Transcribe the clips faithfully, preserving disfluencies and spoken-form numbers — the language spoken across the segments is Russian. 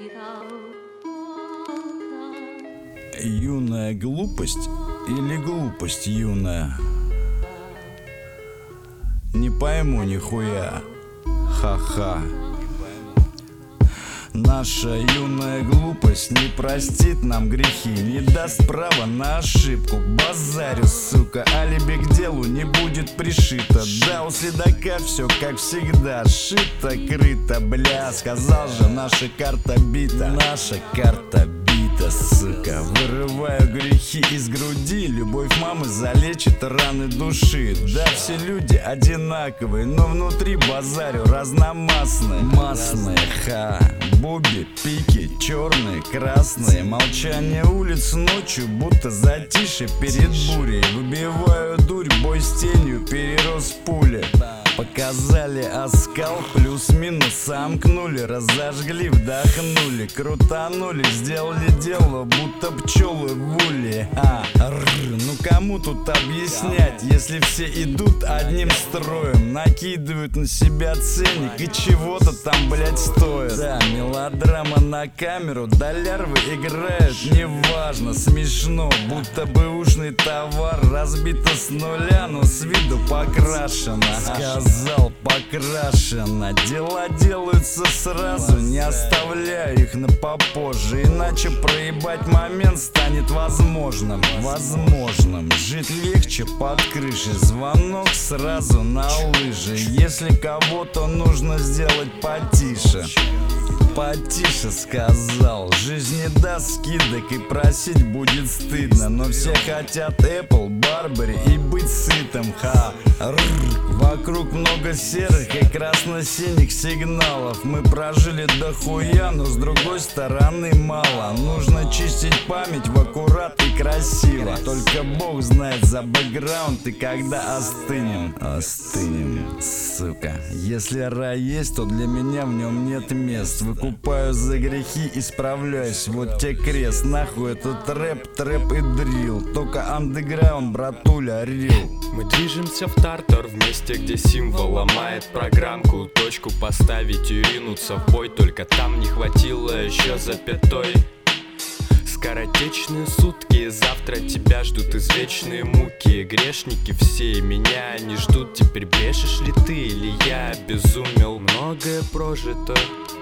Юная глупость или глупость юная? Не пойму нихуя. Ха-ха. Наша юная глупость не простит нам грехи, не даст права на ошибку. Базарю, сука, алиби к делу не будет пришито. Да, у следака все как всегда, шито-крыто, бля. Сказал же, наша карта бита, наша карта бита, сука. Вырываю грехи из груди, любовь мамы залечит раны души. Да, все люди одинаковые, но внутри базарю разномастные. Масные, ха. Буби, пики, черные, красные. Молчание улиц ночью, будто затишье перед бурей. Выбиваю дурь, бой с тенью перерос пули. Показали оскал, плюс-минус сомкнули. Разожгли, вдохнули, крутанули. Сделали дело, будто пчелы в улье. А, рр, ну кому тут объяснять, если все идут одним строем, накидывают на себя ценник и чего-то там, блять, стоит. Да, мелодрама на камеру, долярвы играют, неважно, смешно, будто бы ушный товар разбито с нуля, но с виду покрашено. Сказал, покрашено. Дела делаются сразу, не оставляю их на попозже, иначе проебать момент станет возможным. Возможным. Жить легче под крышей, звонок сразу на лыжи. Если кого-то нужно сделать потише, потише сказал. Жизнь не даст скидок и просить будет стыдно, но все хотят Apple, Барбари и быть сытым. Ха, рр. Вокруг много серых и красно-синих сигналов. Мы прожили дохуя, но с другой стороны мало. Нужно чистить память в аккурат и красиво. Только Бог знает за бэкграунд и когда остынем. Остынем, сука. Если рай есть, то для меня в нем нет мест. Выкупаю за грехи, исправляюсь. Вот те крест, нахуй этот рэп, трэп и дрил. Только андеграунд, братуля, рил. Мы движемся в тартар, в месте, где символ ломает программку. Точку поставить и ринуться в бой, только там не хватило еще запятой. Скоротечные сутки, завтра тебя ждут извечные муки. Грешники все, меня не ждут. Теперь брешешь ли ты или я обезумел? Многое прожито,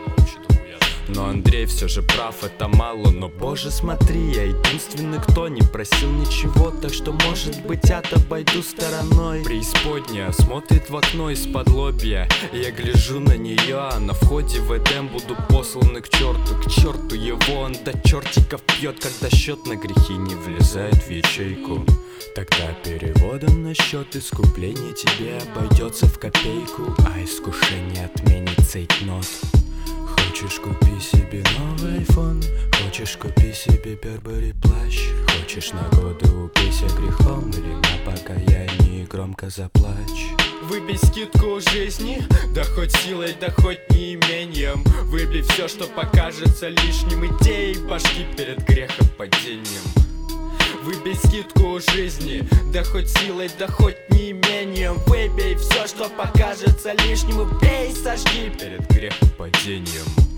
но Андрей все же прав, это мало. Но боже, смотри, я единственный, кто не просил ничего, так что, может быть, я обойду стороной. Преисподняя смотрит в окно из-под лобья, я гляжу на нее, а на входе в Эдем буду посланы к черту. К черту его, он до чертиков пьет, когда счет на грехи не влезает в ячейку. Тогда переводом на счет искупления тебе обойдется в копейку, а искушение отменит цейтнот. Хочешь, купи себе новый айфон, хочешь, купи себе Бербери плащ, хочешь, на годы упейся грехом или на покаянии громко заплачь. Выбей скидку у жизни, да хоть силой, да хоть не имением. Выбей все, что покажется лишним, идеей башки перед грехопадением. Выбей скидку у жизни, да хоть силой, да хоть не имением. Выбей все, что покажется лишним, убей, сожги перед грехопадением.